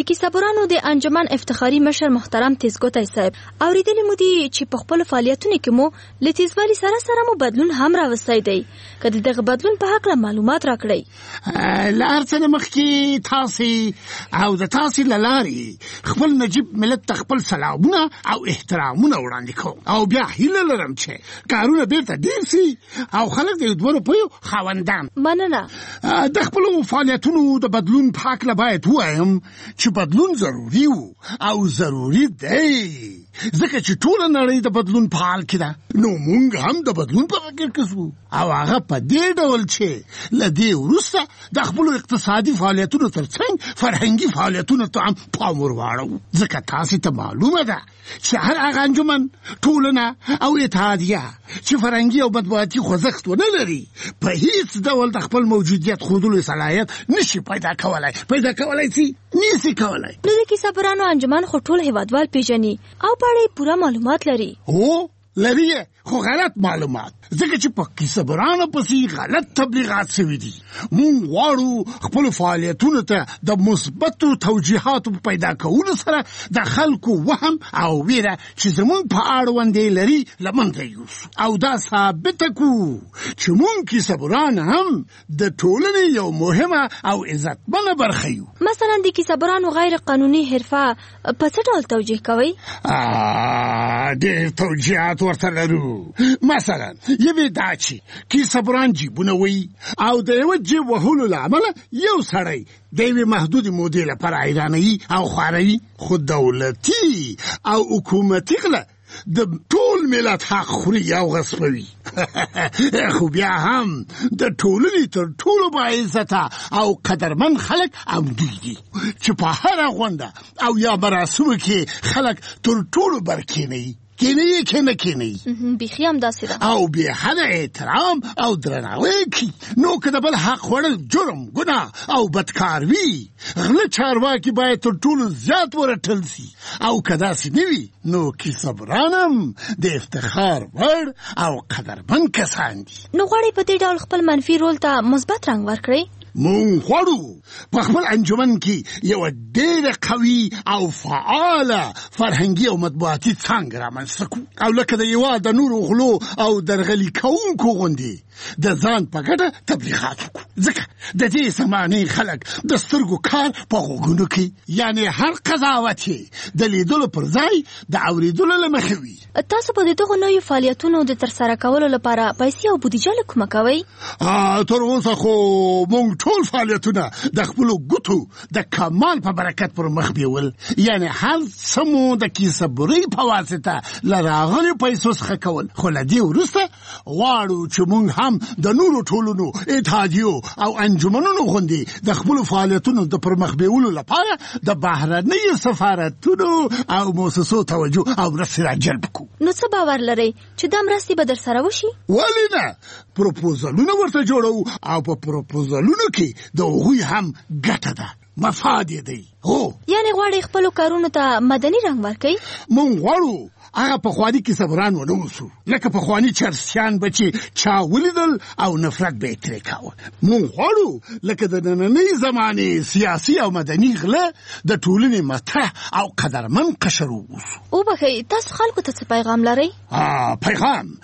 د کیسهبرانو د انجمن افتخاري مشر محترم تیزګوتی صاحب، اوریدلی مو دي چې په خپل فعالیتونو کې مو له تیزوالي سره سره مو بدلون هم راوستی دی. که د دغه بدلون په هکله معلومات راکړئ. له هر څه نه مخکې تاسې او د تاسې له لارې خپل نجیب ملت ته خپل سلامونه او احترامونه وړاندې کوم او بیا هیله لرم چې کارونه بیرته ډېر سي او خلک د 2 روپیو خاوندان. مننه. د خپلو فعالیتونو د بدلون په هکله باید ووایم چې بدلون ضروري و او ضروري دی، ځکه چې ټوله نړۍ د بدلون په حال کې ده. نو موږ هم د بدلون په فکر کې سو او هغه په دې ډول چې له دې وروسته د خپلو اقتصادي فعالیتونو ترڅنګ فرهنګي فعالیتونو ته هم پام ور واړو، ځکه تاسې ته معلومه ده چې هر هغه انجمن، ټولنه او اتحادیه چې فرهنګي او مطبوعاتي خوځښت ونه لري په هیڅ ډول د خپل موجودیت ښودلو صلاحیت نشي پیدا کولای سي نشي کولای. نو د کیسهبرانو انجمن خو ټول هیوادوال پیژني او په اړه پوره معلومات لري. هو لري، خو غلط معلومات، ځکه چې په کیسهبرانو پسې غلط تبلیغات شوي دي. مونږ غواړو خپل فعالیتونو ته د مثبتو توجیهاتو پیدا کولو سره د خلکو وهم او ویره چې زمونږ په اړوند لري له منځه یوسو او دا ثابته کړو چې مونږ کیسهبران هم د ټولنې یو مهمه او عزتمنه برخه یو. مثلا د کیسهبرانو غیر قانوني حرفه په څه ډول توجیه کوئ؟ ډېر توجیهات ورته لرو. مثلا یوې دا چې کیسهبران جیبونه وي او د یوه جیب وهلو له امله یو سړی د یوې محدودې مودې لپاره حیرانوي او خواروي، خو دولتي او حکومتي غله د ټول ملت حق خوري او غصبوي. خو بیا هم د ټولنې تر ټولو باعزته او قدرمن خلک همدوی دي چې په هره غونډه او یا مراسمو کې خلک تر ټولو برکېنوي، بیخي هم داسې ده او بې حده احترام او درناوی کوي. نو که د بل حق خوړل جرم، ګناه او بدکار وي، غله چارواکي باید تر ټولو زیات ورټل سي. او که داسې نه وي نو کیسهبران هم د افتخار وړ او قدرمن کسان دي. نو غواړئ په دې ډول خپل منفي رول ته مثبت رنګ ورکړئ؟ مونږ غواړو په خپل انجمن کې یو ډېره قوي او فعاله فرهنګي او مطبوعاتي څانګه رامنځته کړو او لکه د یوه د نورو غلو او درغلي کوونکو غوندې د ځان په ګټه تبلیغات وکړو، ځکه د دې زمانې خلک د سترګو کار په غوږونو کوي، یعنی هر قضاوت یې د لیدلو پر ځای د اورېدلو له مخې وي. تاسو په دغو نویو فعالیتونو د ترسره کولو لپاره پیسې او بودیجه له کومه کوئ؟ تر اوسه خو مونږ ټول فعالیتونه د خپلو ګوتو د کمال په برکت پر مخ بیول، یعنی هر څه مو د کیسهبرۍ په واسطه له راغلیو پیسو څخه کول. خو له دې وروسته غواړو چې مونږ هم د نورو ټولنو، اتحادیو او انجمنونو غوندې د خپلو فعالیتونو د پر مخ بیولو لپاره د بهرنیو سفارتونو او مؤسسو توجه او مرستې راجلب کړو. نو څه باور لرئ چې دا مرستې به درسره وشي؟ ولې نه، پروپوزلونه ورته جوړو او په پروپوزلونو کې د هغوی هم ګټه ده، مفاد یې دی. یعنی غواړئ خپلو کارونو ته مدني رنګ ورکړئ؟ مونږ غواړو هغه پخواني کیسهبران ونه اوسو، لکه پخواني چرسیان به چې چا ولیدل او نفرت به یې ترې کاوه. مونږ غواړو لکه د نننۍ زمانې سیاسي او مدني غله د ټولنې مطرح او قدرمن قشر واوسو. وبخئ، تاسو خلکو ته څه پیغام لرئ؟ پیغام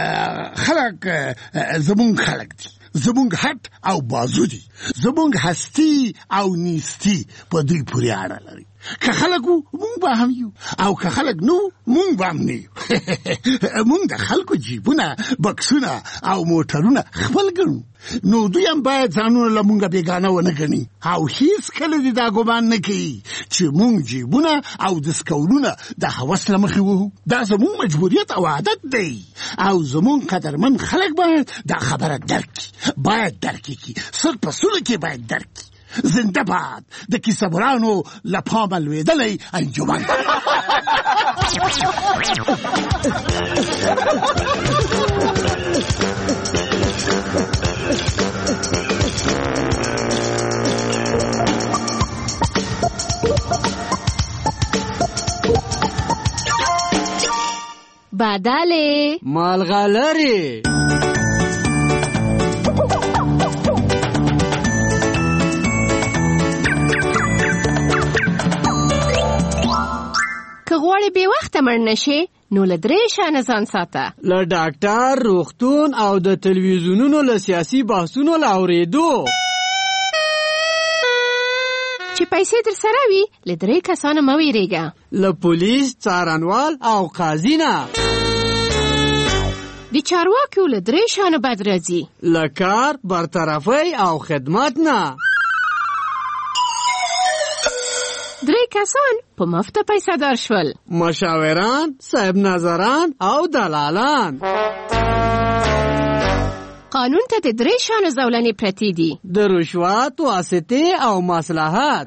خلک زمونږ خلک دي، زمونږ هټ او بازو دي، زمونږ هستی او نیستی په دوی پورې اړه لري. که خلک وو مونږ به هم یو او که خلک نو مونږ به هم نه یو. مونږ د خلکو جیبونه، بکسونه او موټرونه خپل ګڼو، نو دوی هم باید ځانونه له مونږه بېګانه ونه ګڼي او هیڅ کله دې دا ګمان نه کوي چې مونږ جیبونه او دستکولونه د هوس له مخې وهو. دا زمونږ مجبوریت او عادت دی او زمونږ قدرمن خلک باید دا خبره درک کړي، باید درک کړي، سر په سوله کې باید درک کړي. زنده باد د کیسهبرانو له پامه لوېدلی انجمن. بدله مالغلری ته مړ نشي نو له 3 شیانو ځان ساته. له ډاکټر، روغتون او د تلویزیونونو له سیاسي بحثونو له اورېدو. چې پیسې در سره وي له 3 کسانو مه ویرېږه. له پولیس، څارنوال او قاضي نه. د چارواکو له 3 شیانو بد راځي. له کار، برطرفۍ او خدمت نه. 3 کسان په مفته پیسه دار شول. مشاوران، صاحب نظران او دلالان. قانون ته د 3 شیانو زولنې پرتې دي. د رشوت، واسطې او مصلحت.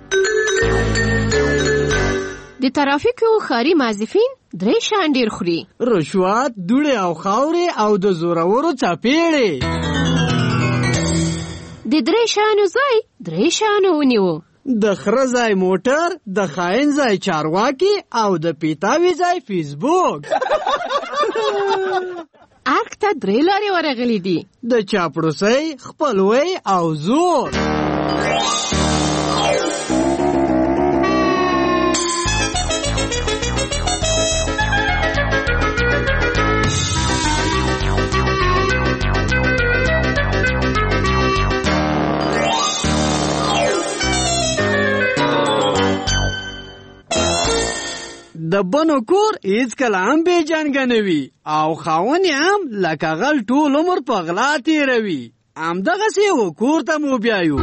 د ترافیکو ښاري موظفین 3 شیان ډیر خوري. رشوت، دوړې او خاورې او د زورورو څپېړې. د 3 شیانو ځای 3 شیانو ونیو. د خره ځای موټر، د خاین ځای چارواکي او د پیتاوي ځای فیسبوک. ارګ ته 3 لارې ورغلي دي. د چاپړوسۍ، خپلوۍ او زور. د بنو کور هیڅ کله هم بې جنګه نه وي او خاوند یې هم لکه غل ټول عمر په غلا تېروي. همدغسې و کور ته مو بیایو.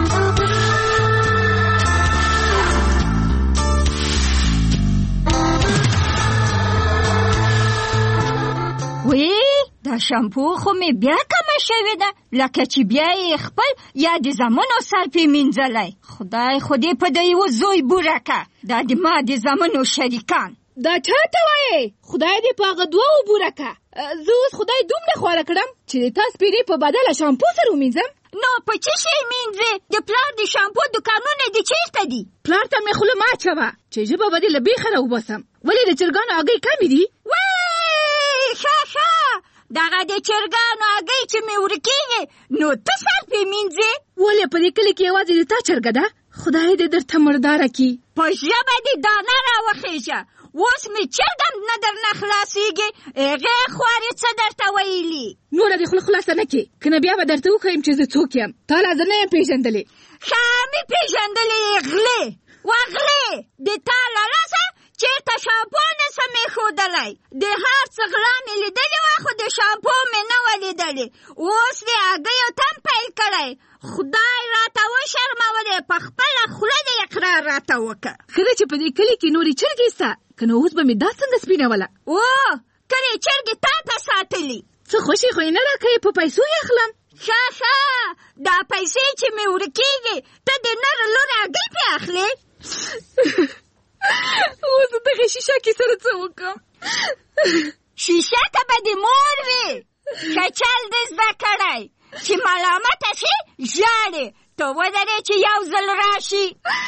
وی دا شامپو خو مې بیا کمه شوې ده، لکه چې بیا یې خپل یا د زامنو سر پې مینځلی. خدای خو دې په د یوه زوی بوره که، دا د ما د زامنو شریکان. دا چا ته وایې؟ خدای دې په هغه 2 بوره که. زه اوس خدای دومره خواره کړم چې د تا سپېرې په بدله شامپو سره ومینځم. نو په څه شی مینځې؟ د پلار د شامپو دوکانونه دې چېرته دي؟ پلار ته مې خوله مه اچوه چې ژبه به دې له بیخه راوباسم. ولې د چرګانو هګۍ کمې دي؟ وی ښه دغه د چرګانو هګۍ چې مې ورکېږي نو ته سر پې مینځې؟ ولې په دې کلي کې یوازې د تا چرګه ده؟ خدای دې درته مرداره کي. په ژبه دې دانه راوخېژه. اوس مې چرګم نه درنه خلاصېږي. هغې خوارې څه درته ویلي؟ نوره دې خوله خلاصه نه کړې، که نه بیا به درته وښیم چې زه څوک یم. تا لا زه نه یم پېژندلې. ښه مې پېژندلې غلې وغلې. د تا له لاسه چېرته شامپو نه څه مې ښودلی. د هر څه غلا مې لیدلې وه خو د شامپو مې نه وه لیدلې. اوس دې هګیو تم پیل کړی. خدای راته وشرمولې، په خپله خوله دې اقرار راته وکړه. ښه ده چې په دې کلي کې نورې چرګې سته، که نه اوس به مې دا څنګه سپینوله. کلي چرګې تا ته ساتلي. څه خوشې خو یې نه راکوې، په پیسو یې اخلم. ښه دا پیسې چې مې ورکېږي ته د نر لور هګۍ پې اخلې. اوس دغه شیشه کې سره څه وکړم؟ شیشه که به د مور وي. ښه چل دې زده کړی چې ملامته شي ژاړې. ته ودرې چې یو ځل راشي.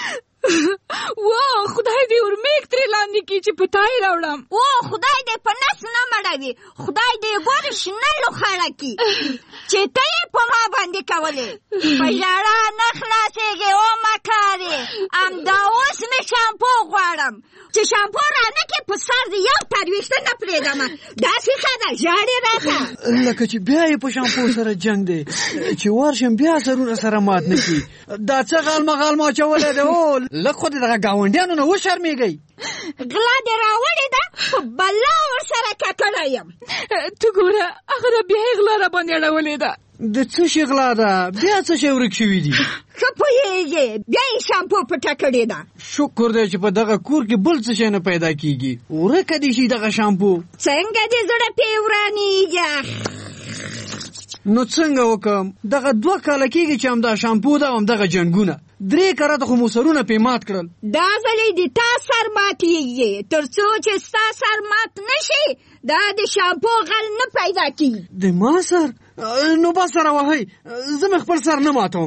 خدای دې ورمېږ ترې لاندې کړي چې په تا یې راوړم. خدای دې په نس نه مړوي. خدای دې ګورې شنه لوخړه کړي چې ته یې په ما باندې کولې. په ژړا نه خلاصېږې مکارې. همدا اوس مې شامپو غواړم چې شامپو رانه کړې په سر دې یو ترویشته نه پرېږدمه. داسې ښه ده ژاړې راته لکه چې بیا یې په شامپو سره جنګ دی چې ورشم بیا سرونه سره مات نه کړي. دا څه غالمه اچولی دی؟ لږ خو دې دغه ګاونډیانو نه وشرمېږئ. غلا دې راوړې ده، په بلا ورسره ککړی یم. ته ګوره هغه ده بیا یې غلا راباندې اړولې ده. د څه شي غلا ده؟ بیا څه شی ورک شوي دي؟ ښه پوهېږې بیا یې شامپو پټه کړې ده. شکر دی چې په دغه کور کې بل څه شی نه پیدا کېږي. ورکه دې شي دغه شامپو. څنګه دې زړه پې ورانېږي؟ نو څنګه وکم؟ دغه 2 کاله کېږي چې همدا شامپو ده او همدغه جنګونه. 3 کرته خو مو سرونه پې مات کړل. دا ځلې د تا سر ماتېږي. تر څو چې ستا سر مات نه شي دا د شامپو غل نه پیدا کېږي. د ما سر؟ نو با سره وهئ، زه مې خپل سر نه ماتوم.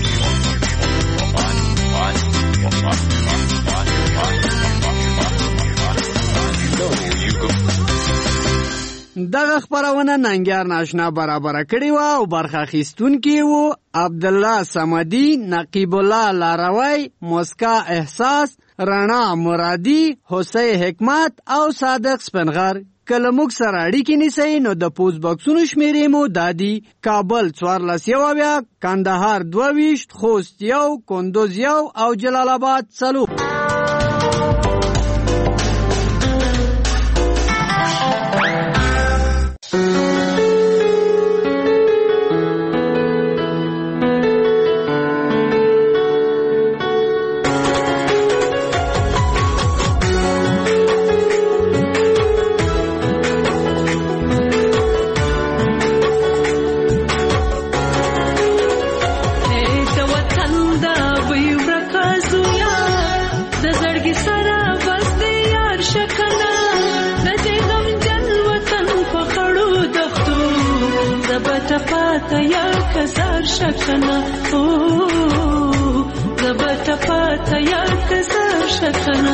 دغه خپرونه ننګیار ناشنا برابره کړې وه او برخه اخیستونکي وو عبدالله صمدي، نقیب الله لاروی، مسکا احساس، رڼا مرادي، حسین حکمت او صادق سپنغر. کله موږ سره اړیکې نیسئ نو د پوسټ باکسونو شمیرې مو دادي: کابل 1470، کندهار 22، خوست 1، کندوز 1 او جلال آباد 4. یا کزار شکنه زبط پاتا یا کزار شکنه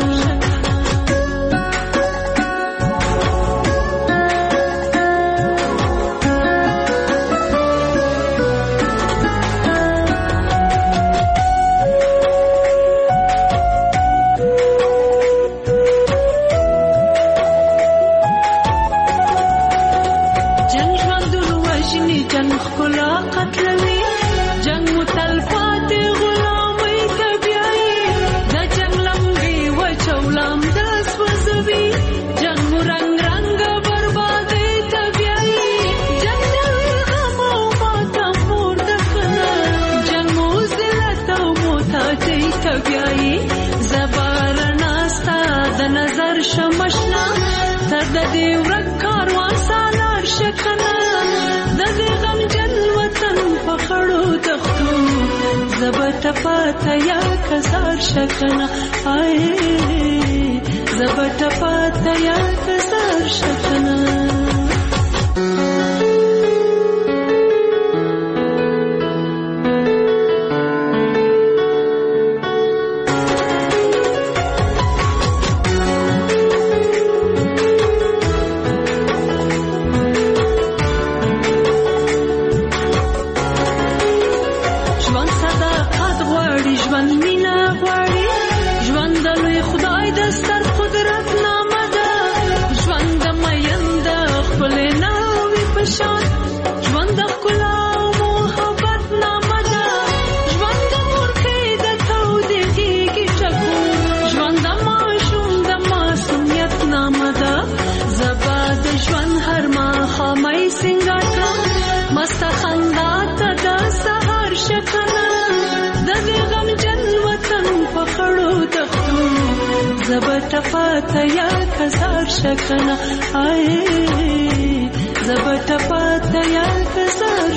شمشنا تر د دې ورک کاروان سالار شکنه د دې غم جن وطن په خړو دښتو زبط پاته یا کزار شکنه آی زبط پاته یا کزار شکنه زبط پاتا یا کزار شکنه آی زبط پاتا یا کزار